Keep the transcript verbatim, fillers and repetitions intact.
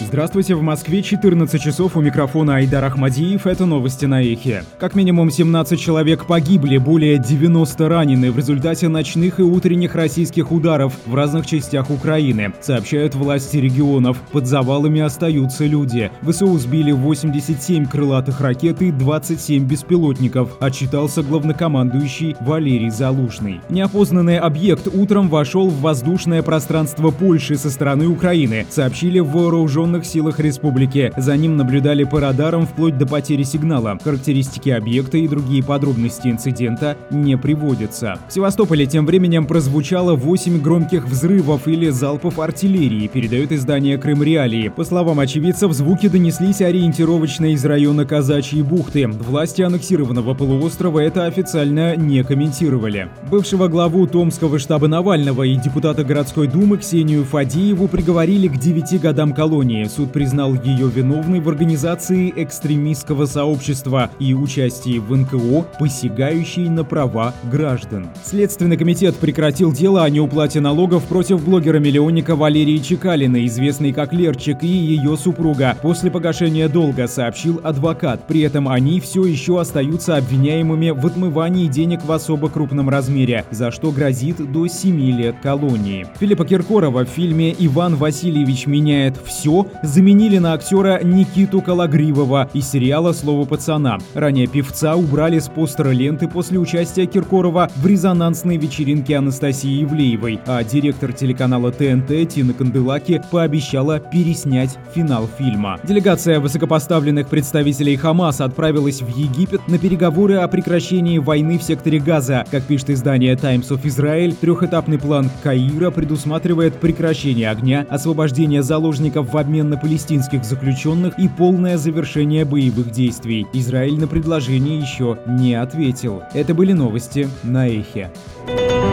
Здравствуйте, в Москве четырнадцать часов, у микрофона Айдар Ахмадиев, это новости на Эхе. Как минимум семнадцать человек погибли, более девяноста ранены в результате ночных и утренних российских ударов в разных частях Украины, сообщают власти регионов. Под завалами остаются люди. ВСУ сбили восемьдесят семь крылатых ракет и двадцать семь беспилотников, отчитался главнокомандующий Валерий Залужный. Неопознанный объект утром вошел в воздушное пространство Польши со стороны Украины, сообщили в вооруженных силах республики. За ним наблюдали по радарам вплоть до потери сигнала. Характеристики объекта и другие подробности инцидента не приводятся. В Севастополе тем временем прозвучало восемь громких взрывов или залпов артиллерии, передает издание «Крым Реалии». По словам очевидцев, звуки донеслись ориентировочно из района Казачьей бухты. Власти аннексированного полуострова это официально не комментировали. Бывшего главу Томского штаба Навального и депутата городской думы Ксению Фадееву приговорили к девяти годам колонии. Суд признал ее виновной в организации экстремистского сообщества и участии в эн ка о, посягающей на права граждан. Следственный комитет прекратил дело о неуплате налогов против блогера-миллионника Валерии Чекалиной, известной как Лерчик, и ее супруга, после погашения долга, сообщил адвокат. При этом они все еще остаются обвиняемыми в отмывании денег в особо крупном размере, за что грозит до семи лет колонии. Филиппа Киркорова в фильме «Иван Васильевич меняет все» заменили на актера Никиту Калагривова из сериала «Слово пацана». Ранее певца убрали с постера ленты после участия Киркорова в резонансной вечеринке Анастасии Ивлеевой, а директор телеканала тэ эн тэ Тина Канделаки пообещала переснять финал фильма. Делегация высокопоставленных представителей Хамас отправилась в Египет на переговоры о прекращении войны в секторе Газа. Как пишет издание Times of Israel, трехэтапный план Каира предусматривает прекращение огня, освобождение заложников в обмен на палестинских заключенных и полное завершение боевых действий. Израиль на предложение еще не ответил. Это были новости на Эхе.